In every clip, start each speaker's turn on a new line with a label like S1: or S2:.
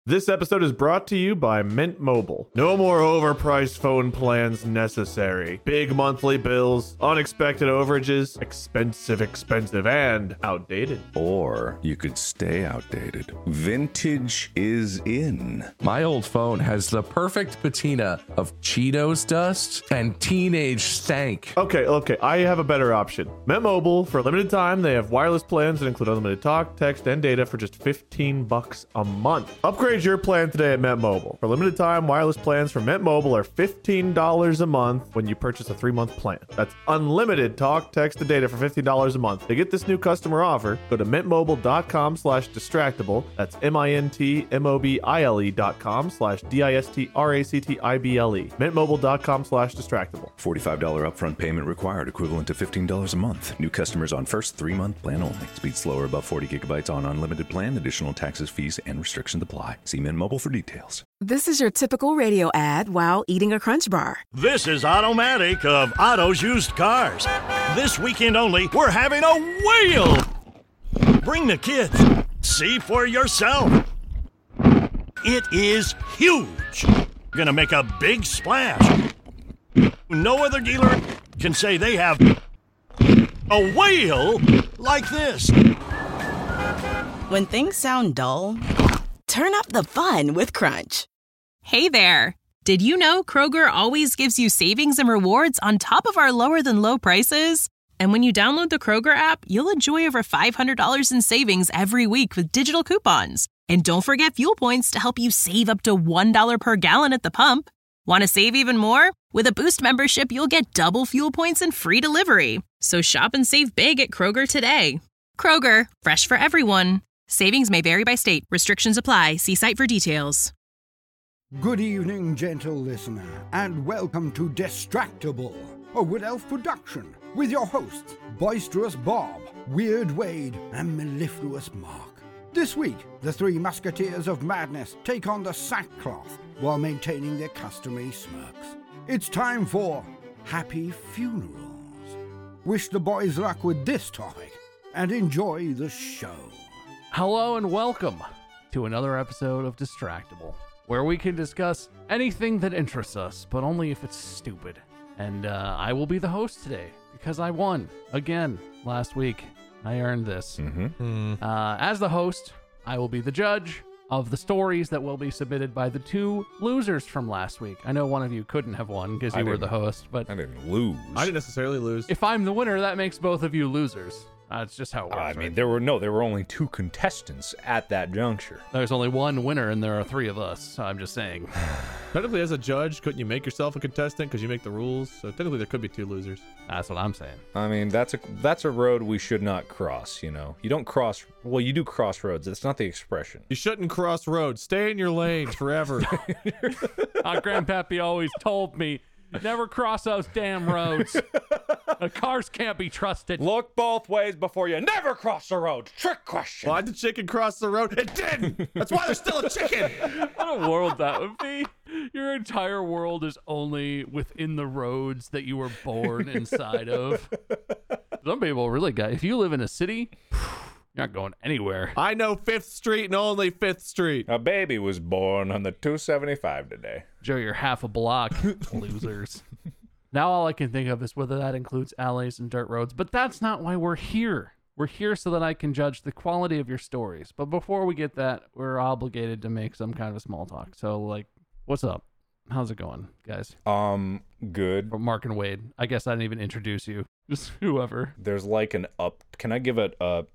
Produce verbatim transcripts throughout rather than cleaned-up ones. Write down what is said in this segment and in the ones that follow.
S1: This episode is brought to you by Mint Mobile. No more overpriced phone plans necessary. Big monthly bills, unexpected overages, expensive, expensive, and outdated.
S2: Or you could stay outdated. Vintage is in.
S3: My old phone has the perfect patina of Cheetos dust and teenage stank.
S1: Okay, okay, I have a better option. Mint Mobile, for a limited time, they have wireless plans that include unlimited talk, text, and data for just fifteen bucks a month. Upgrade your plan today at Mint Mobile. For limited time, wireless plans from Mint Mobile are fifteen dollars a month when you purchase a three-month plan. That's unlimited talk, text, and data for fifteen dollars a month. To get this new customer offer, go to mintmobile.com slash distractible. That's M-I-N-T-M-O-B-I-L-E dot com slash D-I-S-T-R-A-C-T-I-B-L-E. Mintmobile.com slash distractible.
S2: forty-five dollars upfront payment required, equivalent to fifteen dollars a month. New customers on first three-month plan only. Speed slower above forty gigabytes on unlimited plan. Additional taxes, fees, and restrictions apply. See Mint Mobile for details.
S4: This is your typical radio ad while eating a Crunch Bar.
S5: This is Automatic of Otto's Used Cars. This weekend only, we're having a whale. Bring the kids. See for yourself. It is huge. Gonna make a big splash. No other dealer can say they have a whale like this.
S4: When things sound dull, turn up the fun with Crunch.
S6: Hey there! Did you know Kroger always gives you savings and rewards on top of our lower-than-low prices? And when you download the Kroger app, you'll enjoy over five hundred dollars in savings every week with digital coupons. And don't forget fuel points to help you save up to one dollar per gallon at the pump. Want to save even more? With a Boost membership, you'll get double fuel points and free delivery. So shop and save big at Kroger today. Kroger, fresh for everyone. Savings may vary by state. Restrictions apply. See site for details.
S7: Good evening, gentle listener, and welcome to Distractable, a Wood Elf production, with your hosts, Boisterous Bob, Weird Wade, and Mellifluous Mark. This week, the three musketeers of madness take on the sackcloth while maintaining their customary smirks. It's time for Happy Funerals. Wish the boys luck with this topic, and enjoy the show.
S8: Hello and welcome to another episode of Distractable, where we can discuss anything that interests us, but only if it's stupid. And uh, I will be the host today, because I won, again, last week. I earned this.
S2: Mm-hmm.
S8: Mm. Uh, as the host, I will be the judge of the stories that will be submitted by the two losers from last week. I know one of you couldn't have won, because you were the host, but
S2: I didn't lose.
S1: I didn't necessarily lose.
S8: if I'm the winner, that makes both of you losers. That's just how it works.
S9: I mean,
S8: right?
S9: there were no, there were only two contestants at that juncture.
S8: There's only one winner, and there are three of us. So I'm just saying.
S1: Technically, as a judge, couldn't you make yourself a contestant because you make the rules? So technically, there could be two losers.
S8: That's what I'm saying.
S9: I mean, that's a that's a road we should not cross. You know, you don't cross. Well, you do cross roads. That's not the expression.
S1: You shouldn't cross roads. Stay in your lane forever.
S8: Our grandpappy always told me, never cross those damn roads. The cars can't be trusted.
S9: Look both ways before you never cross the road. Trick question.
S1: Why'd the chicken cross the road? It didn't. That's why there's still a chicken.
S8: What a world that would be. Your entire world is only within the roads that you were born inside of. Some people really got, if you live in a city, you're not going anywhere.
S1: I know Fifth Street and only Fifth Street.
S9: A baby was born on the two seventy-five today.
S8: Joe, you're half a block. Losers. Now all I can think of is whether that includes alleys and dirt roads, but that's not why we're here. We're here so that I can judge the quality of your stories. But before we get that, we're obligated to make some kind of small talk. So, like, what's up? How's it going, guys?
S9: Um, good.
S8: Mark and Wade. I guess I didn't even introduce you. Just whoever.
S9: There's like an up. Can I give it a?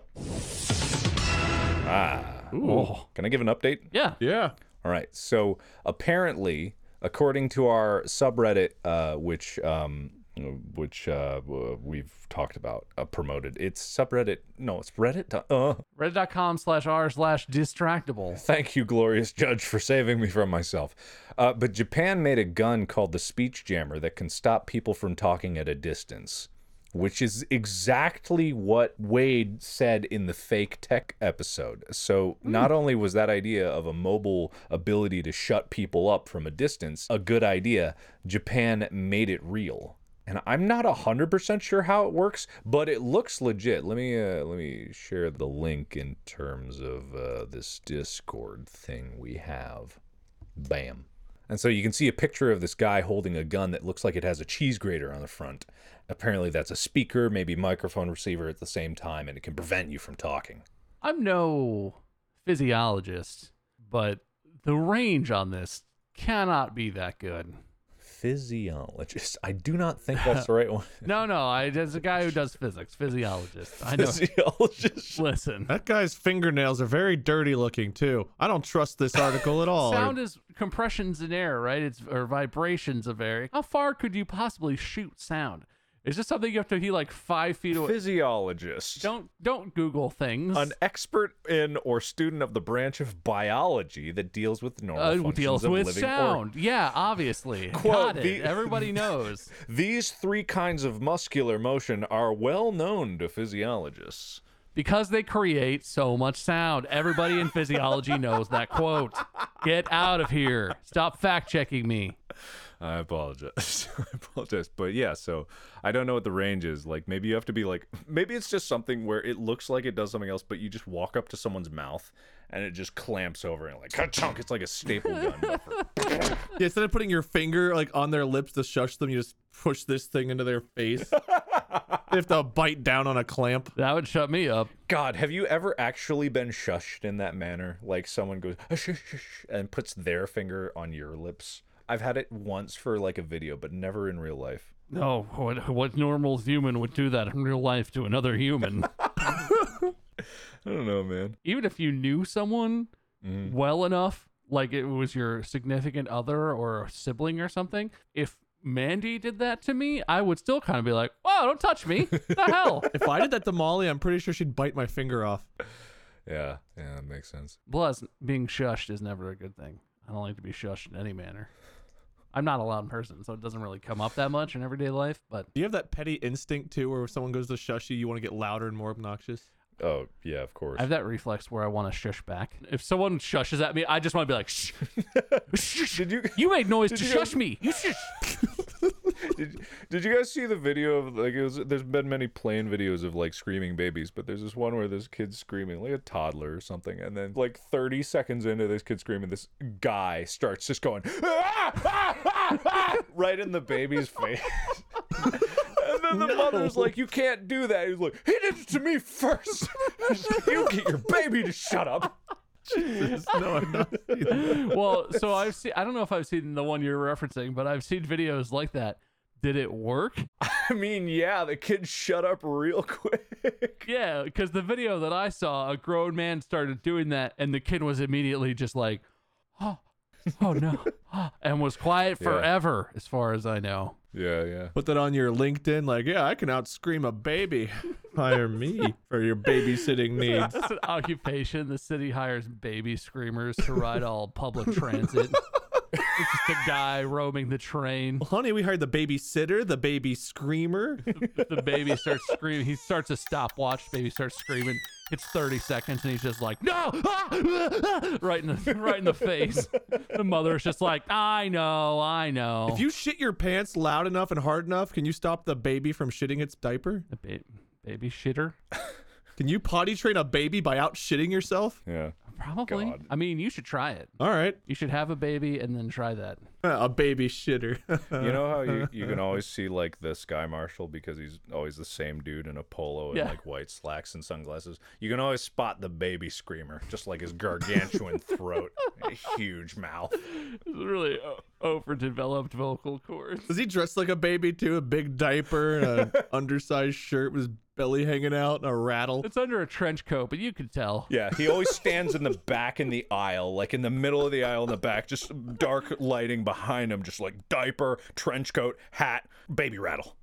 S9: Ah.
S8: Ooh.
S9: Can I give an update?
S8: Yeah.
S1: Yeah.
S9: All right. So apparently, according to our subreddit, uh, which um, which uh, we've talked about, uh, promoted, it's subreddit. No, it's Reddit. Uh.
S8: Reddit.com slash r slash distractible.
S9: Thank you, glorious judge, for saving me from myself. Uh, but Japan made a gun called the Speech Jammer that can stop people from talking at a distance, which is exactly what Wade said in the fake tech episode. So mm. not only was that idea of a mobile ability to shut people up from a distance a good idea, Japan made it real. And I'm not one hundred percent sure how it works, but it looks legit. Let me uh, let me share the link in terms of uh, this Discord thing we have. Bam. And so you can see a picture of this guy holding a gun that looks like it has a cheese grater on the front. Apparently that's a speaker, maybe microphone receiver at the same time, and it can prevent you from talking.
S8: I'm no physiologist, but the range on this cannot be that good.
S9: Physiologist. I do not think that's the right one.
S8: no, no. I as a guy who does physics, physiologist. I know.
S9: Physiologist.
S8: Listen,
S1: That guy's fingernails are very dirty looking too. I don't trust this article at all.
S8: sound is compressions in air, right? It's or vibrations of air. How far could you possibly shoot sound? Is this something you have to be like five feet away?
S9: Physiologist.
S8: Don't don't Google things.
S9: An expert in or student of the branch of biology that deals with normal
S8: uh,
S9: functions
S8: deals
S9: of
S8: with
S9: living
S8: sound. Yeah, obviously.
S9: Quote,
S8: Got it.
S9: the-
S8: Everybody knows.
S9: These three kinds of muscular motion are well known to physiologists.
S8: Because they create so much sound. Everybody in physiology knows that quote. Get out of here. Stop fact checking me.
S9: I apologize. I apologize. But yeah, so I don't know what the range is. Like, maybe you have to be like, maybe it's just something where it looks like it does something else, but you just walk up to someone's mouth and it just clamps over and like, ka-chunk, it's like a staple gun.
S1: Yeah, instead of putting your finger like on their lips to shush them, you just push this thing into their face. They have to bite down on a clamp.
S8: That would shut me up.
S9: God, have you ever actually been shushed in that manner? Like someone goes, "Ah, shush, shush," and puts their finger on your lips? I've had it once for like a video, but never in real life.
S8: No, what, what normal human would do that in real life to another human?
S9: I don't know, man.
S8: Even if you knew someone
S9: Mm.
S8: well enough, like it was your significant other or a sibling or something, if Mandy did that to me, I would still kind of be like, "Whoa, don't touch me. The hell?"
S1: If I did that to Molly, I'm pretty sure she'd bite my finger off.
S9: Yeah, yeah, that makes sense.
S8: Plus, being shushed is never a good thing. I don't like to be shushed in any manner. I'm not a loud person, so it doesn't really come up that much in everyday life, but
S1: Do you have that petty instinct too, where if someone goes to shush you, you want to get louder and more obnoxious?
S9: Oh, yeah, of course.
S8: I have that reflex where I want to shush back. If someone shushes at me, I just want to be like, shh. Shh.
S9: Did you
S8: You made noise
S9: Did
S8: to
S9: you
S8: shush
S9: guys-
S8: me. You shush.
S9: did, did you guys see the video of like it was there's been many plane videos of like screaming babies, but there's this one where this kid's screaming like a toddler or something, and then like thirty seconds into this kid screaming, this guy starts just going "Ah, ah, ah, ah," right in the baby's face. And then the mother's like, "You can't do that." He's like, "He did it to me first." She's like, "You get your baby to shut up."
S1: Jesus, no, I'm not seeing that.
S8: Well, so I've seen, I don't know if I've seen the one you're referencing, but I've seen videos like that. Did it work?
S9: I mean, yeah, the kid shut up real quick.
S8: Yeah, because the video that I saw, a grown man started doing that, and the kid was immediately just like, oh, oh no, and was quiet
S9: Yeah.
S8: forever, as far as I know.
S9: Yeah, yeah.
S1: Put that on your LinkedIn, like, yeah, I can outscream a baby. Hire me for your babysitting needs.
S8: It's an occupation. The city hires baby screamers to ride all public transit. It's just a guy roaming the train.
S1: Well, honey, we hired the babysitter, the baby screamer.
S8: If the baby starts screaming, he starts a stopwatch. Baby starts screaming. It's thirty seconds, and he's just like, no, ah, ah, ah, right in the right in the face. The mother's just like, I know, I know.
S1: If you shit your pants loud enough and hard enough, can you stop the baby from shitting its diaper?
S8: the ba- baby shitter,
S1: Can you potty train a baby by out shitting yourself?
S9: Yeah.
S8: probably.
S9: God.
S8: I mean, you should try it.
S1: All right,
S8: You should have a baby and then try that.
S1: a baby shitter.
S9: You know how you, you can always see like the sky marshal because he's always the same dude in a polo and
S8: Yeah.
S9: like white slacks and sunglasses. You can always spot the baby screamer, just like his gargantuan throat, and a huge mouth.
S8: It's really o- overdeveloped vocal cords.
S1: Does he dress like a baby too? A big diaper and an undersized shirt with his belly hanging out and a rattle.
S8: It's under a trench coat, but you can tell.
S9: Yeah, he always stands in the back in the aisle, like in the middle of the aisle in the back, just dark lighting behind him, just like diaper, trench coat, hat, baby rattle.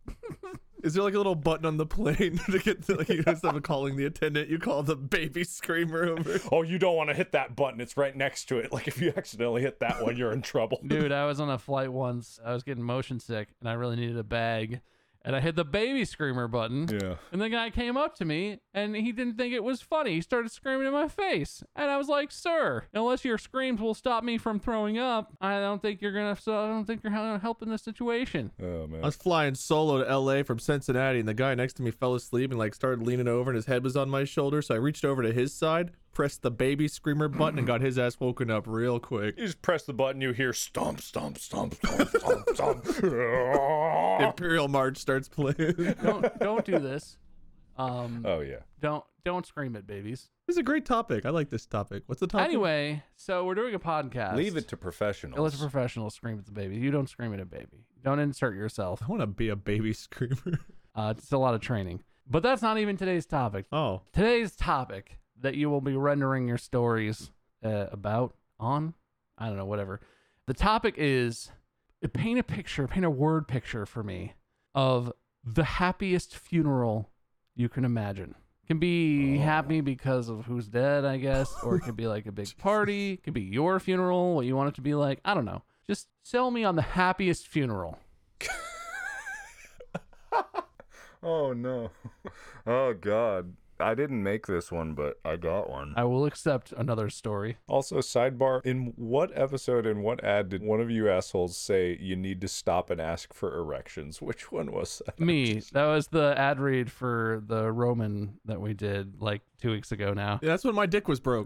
S1: Is there like a little button on the plane to get to, like, you guys have calling the attendant, you call the baby screamer over?
S9: Oh, you don't want to hit that button. It's right next to it. Like if you accidentally hit that one, you're in trouble.
S8: Dude, I was on a flight once. I was getting motion sick, and I really needed a bag. and I hit the baby screamer button.
S9: Yeah.
S8: And the guy came up to me and he didn't think it was funny. He started screaming in my face. And I was like, sir, unless your screams will stop me from throwing up, I don't think you're going to, I don't think you're gonna help in this situation.
S9: Oh, man.
S1: I was flying solo to L A from Cincinnati, and the guy next to me fell asleep and like started leaning over, and his head was on my shoulder. So I reached over to his side, pressed the baby screamer button, and got his ass woken up real quick.
S9: You just press the button, you hear stomp, stomp, stomp, stomp, stomp, stomp.
S1: Imperial March starts playing.
S8: Don't, don't do this. Um,
S9: Oh, yeah.
S8: Don't, don't scream at babies.
S1: This is a great topic. I like this topic. What's the topic?
S8: Anyway, so we're doing a podcast.
S9: Leave it to professionals.
S8: Let a professional scream at the baby. You don't scream at a baby. Don't insert yourself.
S1: I want to be a baby screamer.
S8: Uh, it's a lot of training. But that's not even today's topic.
S1: Oh.
S8: Today's topic that you will be rendering your stories uh, about, on, I don't know, whatever. The topic is paint a picture, paint a word picture for me of the happiest funeral you can imagine. It can be oh. happy because of who's dead, I guess, or it could be like a big party. It could be your funeral, what you want it to be like. I don't know. Just sell me on the happiest funeral.
S9: Oh, no. Oh, God. I didn't make this one, but I got one.
S8: I will accept another story.
S9: Also, sidebar, in what episode and what ad did one of you assholes say you need to stop and ask for erections? Which one was that?
S8: Me. That was the ad read for the Roman that we did like two weeks ago now.
S1: Yeah, that's when my dick was broke.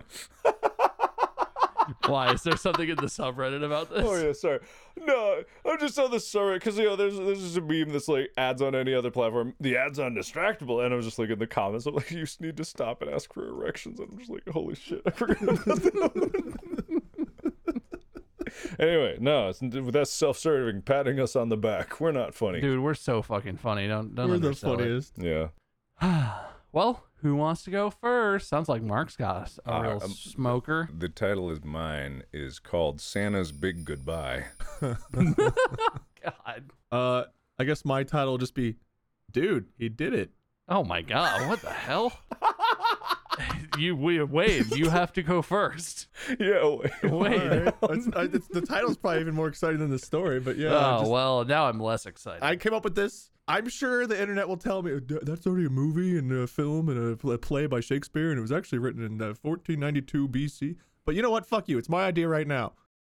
S8: Why? Is there something in the subreddit about this?
S9: Oh, yeah, sorry. No, I'm just on the subreddit because, you know, there's, there's just a meme that's like ads on any other platform. The ad's on Distractable. And I was just like in the comments, I'm like, you just need to stop and ask for erections. And I'm just like, holy shit, I forgot about that. Anyway, no, it's, that's self-serving, patting us on the back. We're not funny.
S8: Dude, we're so fucking funny. Don't, don't
S1: We're the
S8: undersell it.
S1: funniest.
S9: Yeah.
S8: Well, who wants to go first? Sounds like Mark's got a
S9: Uh,
S8: real
S9: um,
S8: smoker.
S9: The title is mine, is called Santa's Big Goodbye.
S8: God.
S1: Uh, I guess my title will just be, dude, he did it.
S8: Oh my God, what the hell? You we Wade, you have to go first.
S9: Yeah, wait.
S8: Wade.
S1: Right. It's, I, it's, the title's probably even more exciting than the story, but yeah.
S8: Oh,
S1: just,
S8: well, now I'm less excited.
S1: I came up with this. I'm sure the internet will tell me that's already a movie and a film and a play by Shakespeare, and it was actually written in uh, fourteen ninety-two B C. But you know what? Fuck you. It's my idea right now.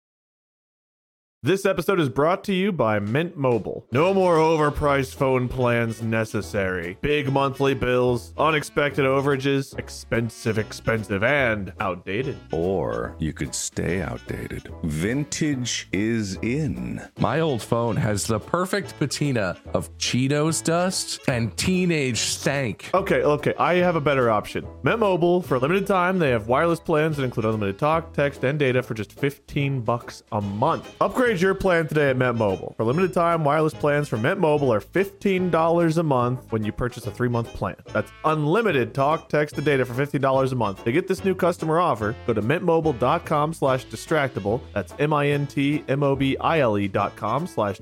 S1: This episode is brought to you by Mint Mobile. No more overpriced phone plans necessary. Big monthly bills, unexpected overages, expensive, expensive, and outdated.
S2: Or you could stay outdated. Vintage is in.
S3: My old phone has the perfect patina of Cheetos dust and teenage stank.
S1: Okay, okay, I have a better option. Mint Mobile, for a limited time, they have wireless plans that include unlimited talk, text, and data for just fifteen bucks a month. Upgrade your plan today at Mint Mobile. For limited time, wireless plans from Mint Mobile are fifteen dollars a month when you purchase a three-month plan. That's unlimited talk, text, and data for fifteen dollars a month. To get this new customer offer, go to mintmobile.com slash distractible. That's M-I-N-T-M-O-B-I-L-E dot com slash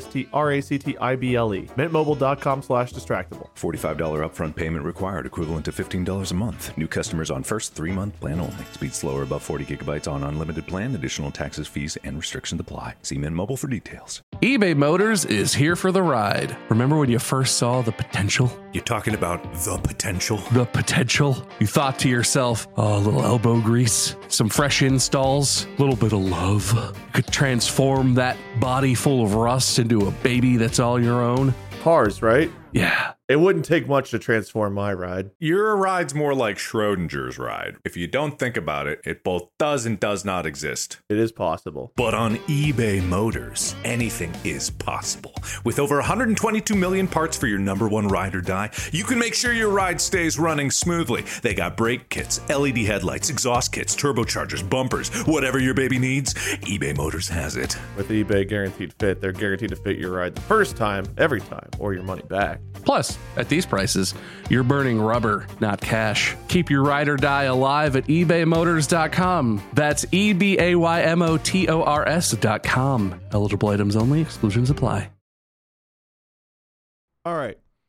S1: D-I-S-T-R-A-C-T-I-B-L-E. mintmobile.com slash distractible.
S2: forty-five dollars upfront payment required, equivalent to fifteen dollars a month. New customers on first three-month plan only. Speed slower above forty gigabytes on unlimited plan. Additional taxes, fees, and restrictions apply. See Mint Mobile for details.
S3: eBay Motors is here for the ride. Remember when you first saw the potential?
S2: You're talking about the potential?
S3: The potential? You thought to yourself, oh, a little elbow grease, some fresh installs, a little bit of love. You could transform that body full of rust into a baby that's all your own.
S1: Cars, right?
S3: Yeah.
S1: It wouldn't take much to transform my ride.
S9: Your ride's more like Schrodinger's ride. If you don't think about it, it both does and does not exist.
S1: It is possible.
S2: But on eBay Motors, anything is possible. With over one hundred twenty-two million parts for your number one ride or die, you can make sure your ride stays running smoothly. They got brake kits, L E D headlights, exhaust kits, turbochargers, bumpers, whatever your baby needs, eBay Motors has it.
S1: With eBay Guaranteed Fit, they're guaranteed to fit your ride the first time, every time, or your money back.
S3: Plus, at these prices, you're burning rubber, not cash. Keep your ride or die alive at ebay motors dot com. That's E B A Y M O T O R S dot com. Eligible items only, exclusions apply.
S1: All right.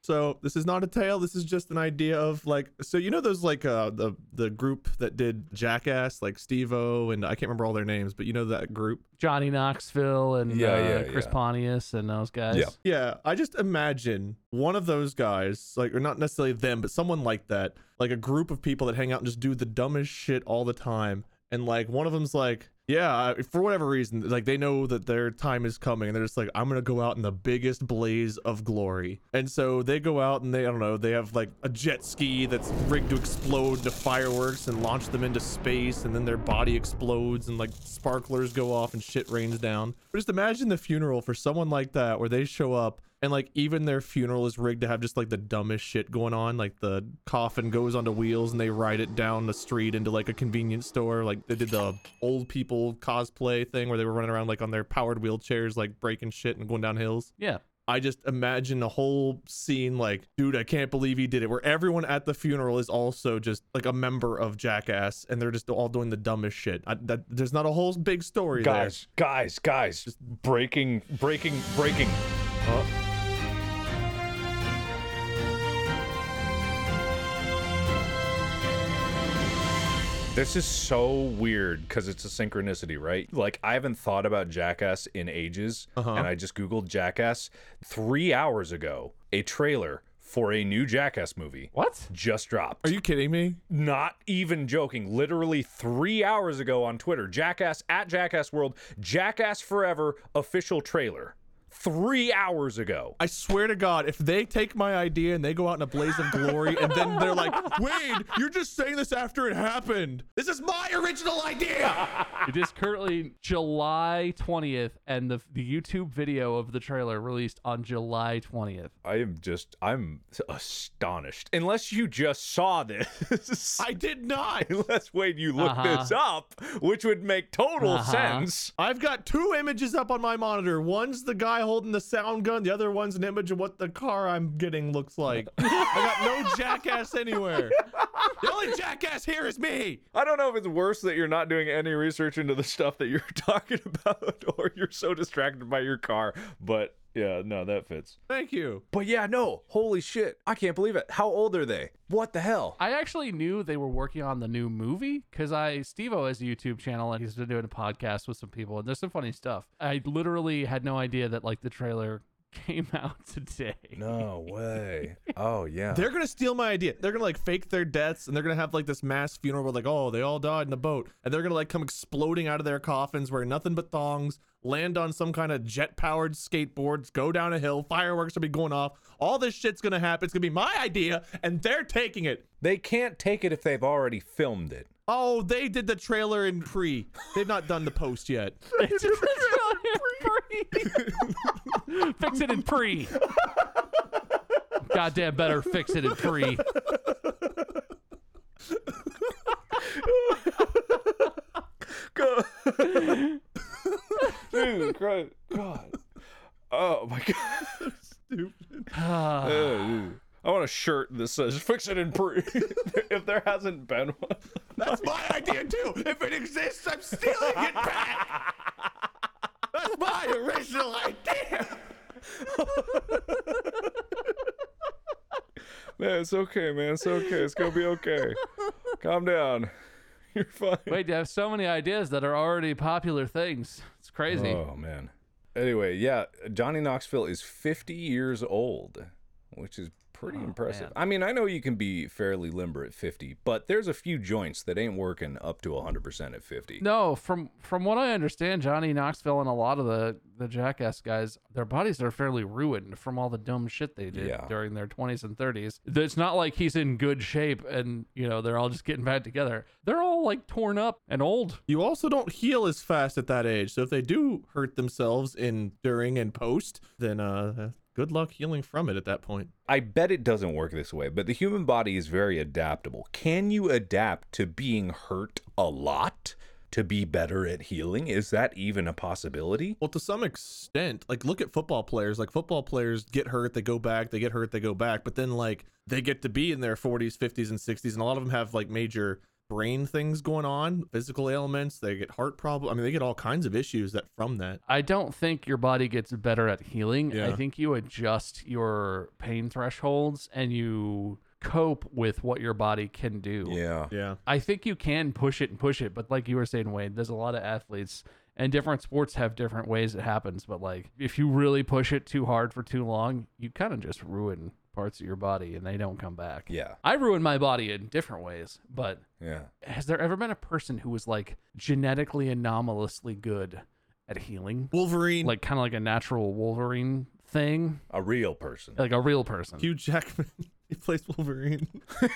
S1: So this is not a tale. This is just an idea of like, so you know those like uh the the group that did Jackass, like Steve-O and I can't remember all their names, but you know that group.
S8: Johnny Knoxville and
S9: Yeah,
S8: uh,
S9: yeah,
S8: Chris
S9: yeah.
S8: Pontius and those guys.
S9: Yeah.
S1: Yeah, I just imagine one of those guys, like, or not necessarily them, but someone like that, like a group of people that hang out and just do the dumbest shit all the time. And like one of them's like, yeah, for whatever reason, like they know that their time is coming and they're just like, I'm going to go out in the biggest blaze of glory. And so they go out and they, I don't know, they have like a jet ski that's rigged to explode into fireworks and launch them into space. And then their body explodes and like sparklers go off and shit rains down. But just imagine the funeral for someone like that where they show up and like even their funeral is rigged to have just like the dumbest shit going on. Like the coffin goes onto wheels and they ride it down the street into like a convenience store. Like they did the old people cosplay thing where they were running around like on their powered wheelchairs, like breaking shit and going down hills.
S8: Yeah.
S1: I just imagine a whole scene like, dude, I can't believe he did it, where everyone at the funeral is also just like a member of Jackass and they're just all doing the dumbest shit. I, that, there's not a whole big story
S9: Guys, guys, guys, just breaking, breaking, breaking.
S1: there. Uh,
S9: This is so weird because it's a synchronicity, right? Like, I haven't thought about Jackass in ages,
S1: Uh-huh.
S9: and I just Googled Jackass. Three hours ago, a trailer for a new Jackass movie
S8: What?
S9: just dropped.
S1: Are you kidding me?
S9: Not even joking. Literally three hours ago on Twitter, Jackass at Jackass World, Jackass Forever official trailer. Three hours ago.
S1: I swear to God, if they take my idea and they go out in a blaze of glory and then they're like, Wade, you're just saying this after it happened. This is my original idea.
S8: It is currently July twentieth, and the the YouTube video of the trailer released on July twentieth.
S9: I am just, I'm astonished. Unless you just saw this.
S1: I did not.
S9: Unless, Wade, you looked
S8: Uh-huh.
S9: this up, which would make total
S8: Uh-huh.
S9: sense.
S1: I've got two images up on my monitor. One's the guy holding the sound gun. The other one's an image of what the car I'm getting looks like. I got no Jackass anywhere. The only Jackass here is me.
S9: I don't know if it's worse that you're not doing any research into the stuff that you're talking about, or you're so distracted by your car, but yeah, no, that fits.
S1: Thank you.
S9: But yeah, no, holy shit. I can't believe it. How old are they? What the hell?
S8: I actually knew they were working on the new movie because I Steve-O has a YouTube channel and he's been doing a podcast with some people, and there's some funny stuff. I literally had no idea that like the trailer came out today.
S9: No way. Oh, yeah.
S1: They're gonna steal my idea. They're gonna like fake their deaths and they're gonna have like this mass funeral where like, oh, they all died in the boat, and they're gonna like come exploding out of their coffins wearing nothing but thongs, land on some kind of jet-powered skateboards, go down a hill, fireworks will be going off. All this shit's gonna happen. It's gonna be my idea, and they're taking it.
S9: They can't take it if they've already filmed it.
S1: Oh, they did the trailer in pre. They've not done the post yet.
S8: Fix it in pre. Goddamn better fix it in pre.
S9: Jesus Christ. God. Oh, my God. Stupid. I want a shirt that says "Fix it in pre." If there hasn't been one,
S1: That's my idea too. If it exists, I'm stealing it back. That's my original idea.
S9: man, it's okay, man. It's okay. It's gonna be okay. Calm down. You're fine.
S8: Wait, you have so many ideas that are already popular things. It's crazy.
S9: Oh man. Anyway, yeah, Johnny Knoxville is fifty years old, which is pretty
S8: Oh,
S9: impressive.
S8: man.
S9: I mean, I know you can be fairly limber at fifty, but there's a few joints that ain't working up to one hundred percent at fifty.
S8: No, from from what I understand, Johnny Knoxville and a lot of the, the Jackass guys, their bodies are fairly ruined from all the dumb shit they did
S9: Yeah.
S8: during their twenties and thirties. It's not like he's in good shape and, you know, they're all just getting back together. They're all like torn up and old.
S1: You also don't heal as fast at that age. So if they do hurt themselves in during and post, then uh good luck healing from it at that point.
S9: I bet it doesn't work this way, but the human body is very adaptable. Can you adapt to being hurt a lot to be better at healing? Is that even a possibility?
S1: Well, to some extent, like look at football players. Like football players get hurt, they go back, they get hurt, they go back, but then like they get to be in their forties, fifties, and sixties, and a lot of them have like major brain things going on, physical ailments. They get heart problems. I mean, they get all kinds of issues that from that.
S8: I don't think your body gets better at healing.
S1: Yeah.
S8: I think you adjust your pain thresholds and you cope with what your body can do.
S9: Yeah.
S1: Yeah.
S8: I think you can push it and push it, but like you were saying, Wade, there's a lot of athletes and different sports have different ways it happens. But like, if you really push it too hard for too long, you kind of just ruin parts of your body and they don't come back.
S9: Yeah.
S8: I ruin my body in different ways, but
S9: Yeah.
S8: has there ever been a person who was like genetically anomalously good at healing?
S1: Wolverine.
S8: Like kind of like a natural Wolverine thing?
S9: A real person.
S8: Like a real person.
S1: Hugh Jackman. He plays Wolverine.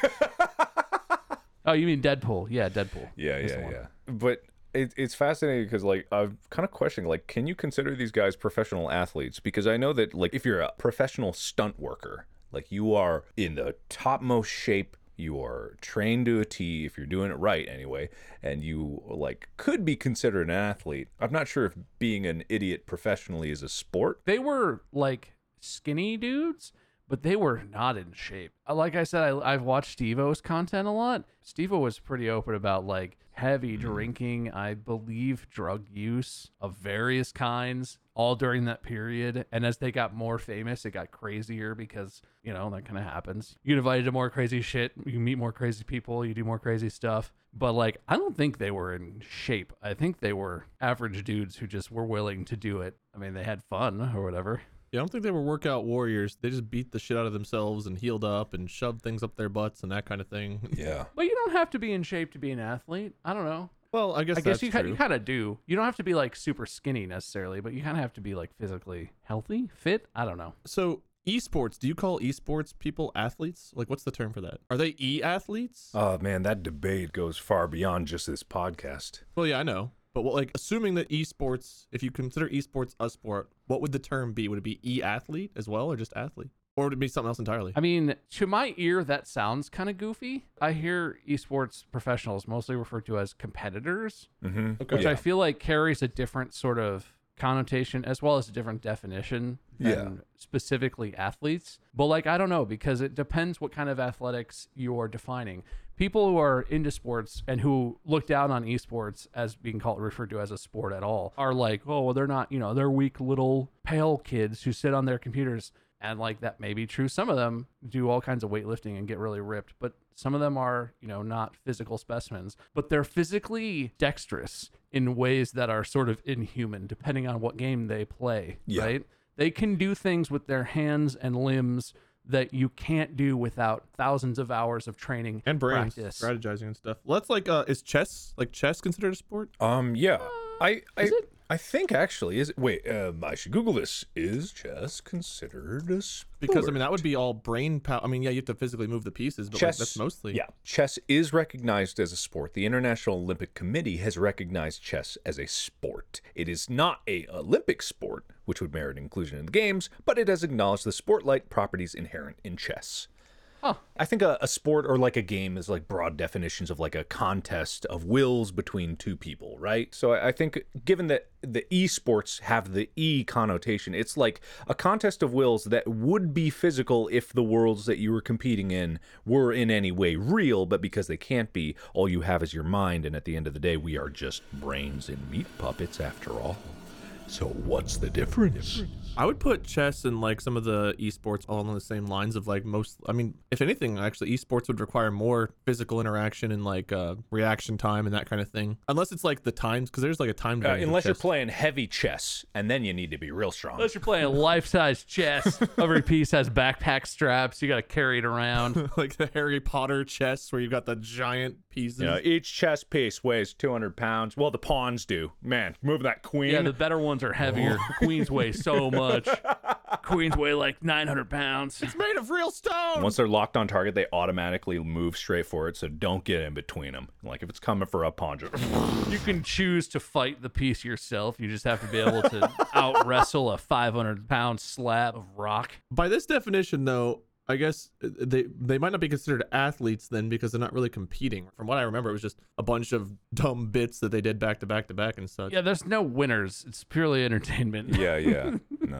S8: Oh, you mean Deadpool? Yeah, Deadpool.
S9: Yeah,
S8: That's the
S9: yeah,
S8: one.
S9: yeah. But it, it's fascinating because, like, I'm kind of questioning, like, can you consider these guys professional athletes? Because I know that, like, if you're a professional stunt worker, like, you are in the topmost shape, you are trained to a T, if you're doing it right anyway, and you, like, could be considered an athlete. I'm not sure if being an idiot professionally is a sport.
S8: They were like skinny dudes, but they were not in shape. Like I said, I, I've watched Steve-O's content a lot. Steve-O was pretty open about like heavy drinking, I believe drug use of various kinds, all during that period. And as they got more famous, it got crazier because, you know, that kind of happens. You get invited to more crazy shit, you meet more crazy people, you do more crazy stuff. But like, I don't think they were in shape. I think they were average dudes who just were willing to do it. I mean, they had fun or whatever.
S1: Yeah, I don't think they were workout warriors. They just beat the shit out of themselves and healed up and shoved things up their butts and that kind of thing.
S9: Yeah.
S8: But you don't have to be in shape to be an athlete. I don't know.
S1: Well, I guess
S8: I
S1: that's
S8: guess you, ki-
S1: true.
S8: you kind of do. You don't have to be like super skinny necessarily, but you kind of have to be like physically healthy, fit. I don't know.
S1: So esports, do you call esports people athletes? Like, what's the term for that? Are they e-athletes?
S9: Oh, man, that debate goes far beyond just this podcast.
S1: Well, yeah, I know. But what, like, assuming that esports, if you consider esports a sport, what would the term be? Would it be e-athlete as well, or just athlete? Or would it be something else entirely?
S8: I mean, to my ear, that sounds kind of goofy. I hear esports professionals mostly referred to as competitors,
S9: Mm-hmm.
S1: Okay.
S8: which
S9: Yeah.
S8: I feel like carries a different sort of connotation as well as a different definition than
S9: Yeah.
S8: specifically athletes. But like, I don't know, because it depends what kind of athletics you're defining. People who are into sports and who look down on esports as being called referred to as a sport at all are like, oh, well, they're not, you know, they're weak little pale kids who sit on their computers. And like, that may be true. Some of them do all kinds of weightlifting and get really ripped, but some of them are, you know, not physical specimens, but they're physically dexterous in ways that are sort of inhuman, depending on what game they play,
S9: Yeah.
S8: right? They can do things with their hands and limbs that you can't do without thousands of hours of training
S1: And brains,
S8: practice.
S1: strategizing and stuff. Well, that's like, uh, is chess, like chess considered a sport?
S9: Um, yeah. I, I,
S8: is it?
S9: I think actually, is it, wait, um, I should Google this. Is chess considered a sport?
S1: Because, I mean, that would be all brain power. I mean, yeah, you have to physically move the pieces, but like,
S9: Chess,
S1: that's mostly.
S9: yeah. Chess is recognized as a sport. The International Olympic Committee has recognized chess as a sport. It is not a Olympic sport, which would merit inclusion in the games, but it has acknowledged the sport-like properties inherent in chess.
S8: Huh.
S9: I think a, a sport or like a game is like broad definitions of like a contest of wills between two people, right? So I, I think given that the esports have the E connotation, it's like a contest of wills that would be physical if the worlds that you were competing in were in any way real, but because they can't be, all you have is your mind, and at the end of the day, we are just brains and meat puppets after all. So what's the difference?
S1: I would put chess and like some of the esports all on the same lines of like most. I mean, if anything, actually, esports would require more physical interaction and like uh, reaction time and that kind of thing. Unless it's like the times, because there's like a time.
S9: Uh,
S1: variance of
S9: unless you're
S1: chess.
S9: playing heavy chess, and then you need to be real strong.
S8: Unless you're playing life-size chess, every piece has backpack straps. You got to carry it around.
S1: like the Harry Potter chess where you've got the giant pieces.
S9: You know, each chess piece weighs two hundred pounds. Well, the pawns do. Man, moving that queen.
S8: Yeah, the better ones are heavier. Queens weigh so much. Queens weigh like nine hundred pounds.
S1: It's made of real stone.
S9: Once they're locked on target, they automatically move straight for it, so don't get in between them. Like, if it's coming for a pawn, just...
S8: You can choose to fight the piece yourself. You just have to be able to out wrestle a five hundred pound slab of rock.
S1: By this definition, though, I guess they they might not be considered athletes then because they're not really competing. From what I remember, it was just a bunch of dumb bits that they did back to back to back and such.
S8: Yeah, there's no winners. It's purely entertainment.
S9: Yeah, yeah. No.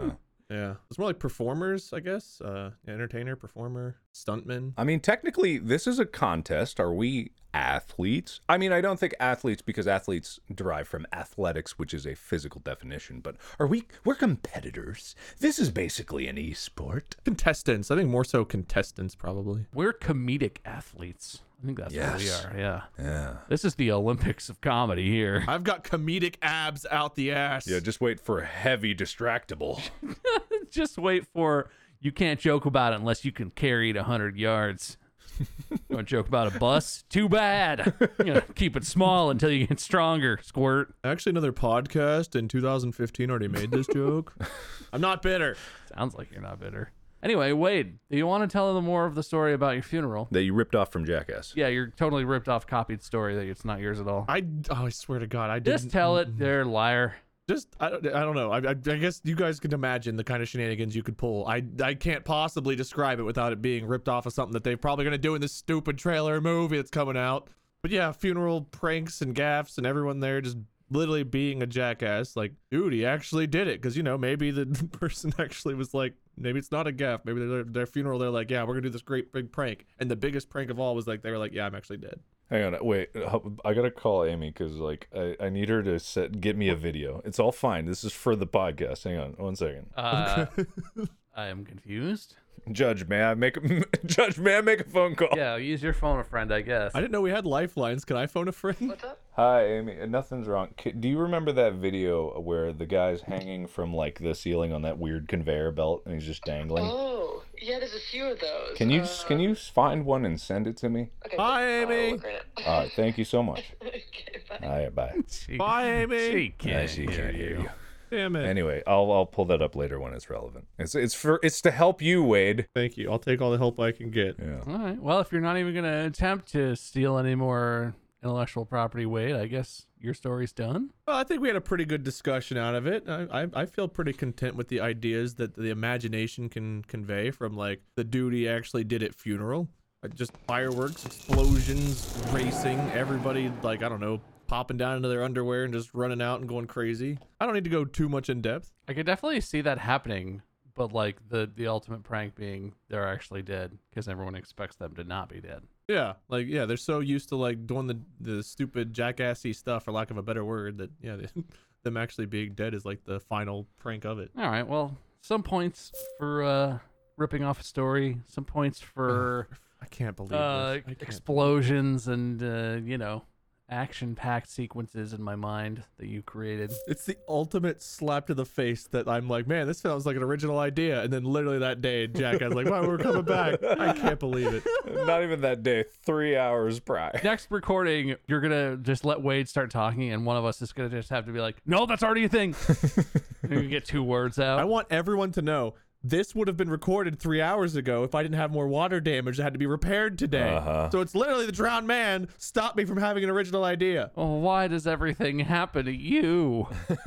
S1: Yeah. It's more like performers, I guess. Uh, entertainer, performer, stuntman.
S9: I mean, technically, this is a contest. Are we athletes? I mean, I don't think athletes, because athletes derive from athletics, which is a physical definition, but are we, we're competitors. This is basically an e-sport.
S1: Contestants. I think more so contestants, probably.
S8: We're comedic athletes. I think that's
S9: Yes.
S8: what we are. Yeah.
S9: Yeah.
S8: This is the Olympics of comedy here.
S1: I've got comedic abs out the ass.
S9: Yeah, just wait for heavy distractible.
S8: Just wait for, you can't joke about it unless you can carry it one hundred yards. You want to joke about a bus? Too bad. You know, keep it small until you get stronger, squirt.
S1: Actually, another podcast in two thousand fifteen already made this joke. I'm not bitter.
S8: Sounds like you're not bitter. Anyway, Wade, do you want to tell them more of the story about your funeral?
S9: That you ripped off from Jackass.
S8: Yeah, you're totally ripped off, copied story that it's not yours at all.
S1: I, oh, I swear to God, I didn't.
S8: Just tell it. They're a liar.
S1: Just, I don't, I don't know. I, I, I guess you guys can imagine the kind of shenanigans you could pull. I, I can't possibly describe it without it being ripped off of something that they're probably going to do in this stupid trailer movie that's coming out. But yeah, funeral pranks and gaffes and everyone there just literally being a jackass. Like, dude, he actually did it. Because, you know, maybe the person actually was like, maybe it's not a gaff. Maybe their, their funeral, they're like, yeah, we're going to do this great big prank. And the biggest prank of all was like, they were like, yeah, I'm actually dead.
S9: Hang on, wait. I gotta call Amy because like I, I need her to set get me a video. It's all fine. This is for the podcast. Hang on, one second.
S8: Uh, I am confused.
S9: Judge, may I make a, Judge, may I make a phone call?
S8: Yeah, use your phone a friend, I guess.
S1: I didn't know we had lifelines. Can I phone a friend?
S10: What's up?
S9: Hi, Amy. Nothing's wrong. K- Do you remember that video where the guy's hanging from like the ceiling on that weird conveyor belt and he's just dangling?
S10: Oh, yeah, there's a few of those.
S9: Can you
S10: uh,
S9: can you find one and send it to me?
S10: Okay,
S1: Hi,
S10: I'll
S1: Amy.
S10: look right now.
S9: All right, thank you so much.
S10: Okay, bye.
S9: All right, bye.
S8: She,
S1: Bye, Amy.
S8: She can't,
S9: I see,
S8: hear
S9: can't hear
S8: you.
S9: you.
S1: Damn it.
S9: Anyway, I'll I'll pull that up later when it's relevant. It's it's for it's to help you, Wade.
S1: Thank you. I'll take all the help I can get.
S9: Yeah.
S8: All right. Well, if you're not even going to attempt to steal any more intellectual property, Wade, I guess your story's done.
S1: Well, I think we had a pretty good discussion out of it. I, I I feel pretty content with the ideas that the imagination can convey from like the dude he actually did at funeral. Like, just fireworks, explosions, racing, everybody like I don't know, popping down into their underwear and just running out and going crazy. I don't need to go too much in depth.
S8: I could definitely see that happening, but like the the ultimate prank being they're actually dead because everyone expects them to not be dead.
S1: Yeah, like yeah, they're so used to like doing the the stupid jackassy stuff, for lack of a better word, that yeah, they, them actually being dead is like the final prank of it.
S8: All right. Well, some points for uh, ripping off a story. Some points for
S1: I can't believe
S8: uh,
S1: this. I can't.
S8: explosions and uh, you know, action-packed sequences in my mind that you created.
S1: It's the ultimate slap to the face that I'm like, man, this sounds like an original idea. And then literally that day, Jackass like, wow, we're coming back. I can't believe it.
S9: Not even that day. Three hours prior.
S8: Next recording, you're gonna just let Wade start talking, and one of us is gonna just have to be like, "No, that's already a thing." And you get two words out.
S1: I want everyone to know this would have been recorded three hours ago if I didn't have more water damage that had to be repaired today.
S9: Uh-huh.
S1: So it's literally the drowned man stopped me from having an original idea.
S8: Oh, why does everything happen to you?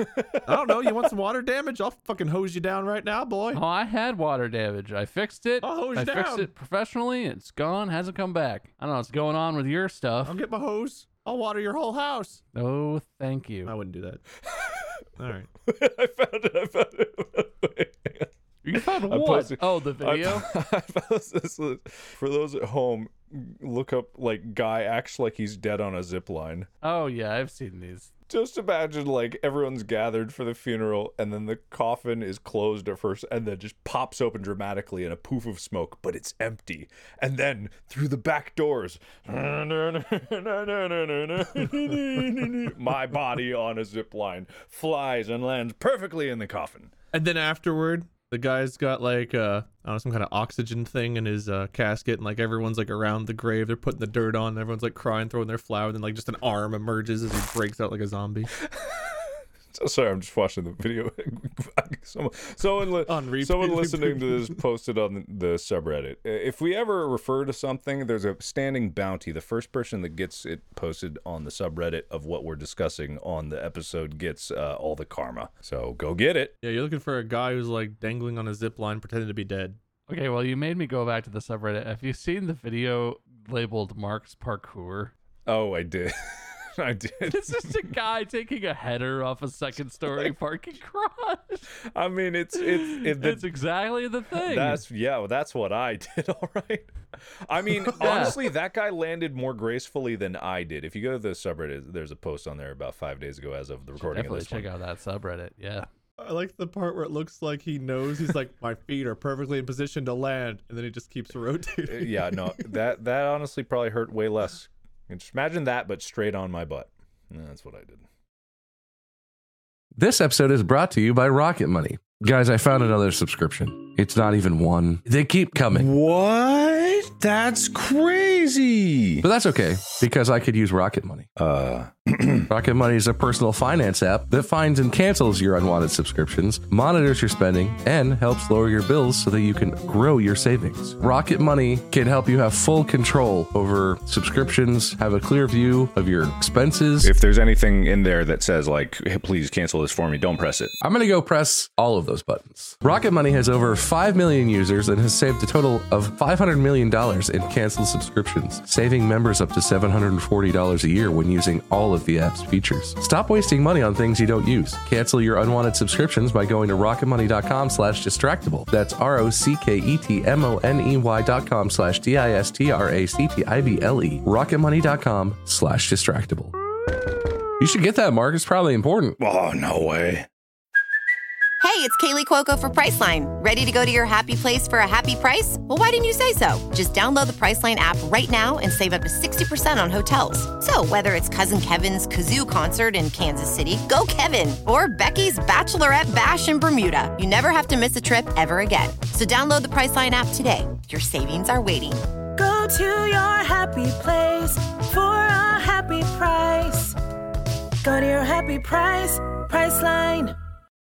S1: I don't know. You want some water damage? I'll fucking hose you down right now, boy.
S8: Oh, I had water damage. I fixed it.
S1: I'll hose you
S8: I fixed
S1: down.
S8: it professionally. It's gone. Hasn't come back. I don't know what's going on with your stuff.
S1: I'll get my hose. I'll water your whole house.
S8: Oh, thank you.
S1: I wouldn't do that. All right.
S9: I found it. I found it. Wait, hang on.
S8: You found
S9: I
S8: what?
S9: posted-
S8: Oh, the video?
S9: I, I posted this list. For those at home, look up like guy acts like he's dead on a zip line.
S8: Oh, yeah, I've seen these.
S9: Just imagine like everyone's gathered for the funeral and then the coffin is closed at first and then just pops open dramatically in a poof of smoke, but it's empty. And then through the back doors, my body on a zip line flies and lands perfectly in the coffin.
S1: And then afterward, the guy's got like uh, I don't know, some kind of oxygen thing in his uh, casket, and like everyone's like around the grave. They're putting the dirt on. And everyone's like crying, throwing their flower. And then like just an arm emerges as he breaks out like a zombie.
S9: So sorry, I'm just watching the video. someone, someone, li-
S1: On repeat.
S9: someone listening to this posted on the, the subreddit. If we ever refer to something, there's a standing bounty. The first person that gets it posted on the subreddit of what we're discussing on the episode gets uh, all the karma. So go get it.
S1: Yeah, you're looking for a guy who's like dangling on a zip line, pretending to be dead.
S8: Okay, well, you made me go back to the subreddit. Have you seen the video labeled Mark's Parkour?
S9: Oh, I did. I did.
S8: It's just a guy taking a header off a second story parking garage.
S9: I mean, it's it's it, the,
S8: It's exactly the thing.
S9: That's yeah, well, that's what I did. All right. I mean, honestly, that guy landed more gracefully than I did. If you go to the subreddit, there's a post on there about five days ago, as of the recording
S8: Definitely
S9: of this
S8: check
S9: one.
S8: out that subreddit. Yeah.
S1: I like the part where it looks like he knows. He's like, my feet are perfectly in position to land, and then he just keeps rotating.
S9: Yeah, no, that that honestly probably hurt way less. Just imagine that, but straight on my butt. And that's what I did.
S3: This episode is brought to you by Rocket Money. Guys, I found another subscription. It's not even one. They keep coming.
S9: What? That's crazy.
S3: But that's okay, because I could use Rocket Money.
S9: Uh,
S3: Rocket Money is a personal finance app that finds and cancels your unwanted subscriptions, monitors your spending, and helps lower your bills so that you can grow your savings. Rocket Money can help you have full control over subscriptions, have a clear view of your expenses.
S9: if there's anything in there that says, like, hey, please cancel this for me, don't press it.
S3: I'm going to go press all of those buttons. Rocket Money has over five million users and has saved a total of five hundred million dollars in canceled subscriptions, saving members up to seven hundred forty dollars a year when using all of the app's features. Stop wasting money on things you don't use. Cancel your unwanted subscriptions by going to rocketmoney.com slash distractible. That's R-O-C-K-E-T-M-O-N-E-Y dot com slash D-I-S-T-R-A-C-T-I-B-L-E. rocketmoney.com slash distractible. You should get that, Mark. It's probably important.
S9: Oh, no way.
S11: Hey, it's Kaylee Cuoco for Priceline. Ready to go to your happy place for a happy price? Well, why didn't you say so? Just download the Priceline app right now and save up to sixty percent on hotels. So whether it's Cousin Kevin's Kazoo Concert in Kansas City, go Kevin, or Becky's Bachelorette Bash in Bermuda, you never have to miss a trip ever again. So download the Priceline app today. Your savings are waiting.
S12: Go to your happy place for a happy price. Go to your happy price, Priceline.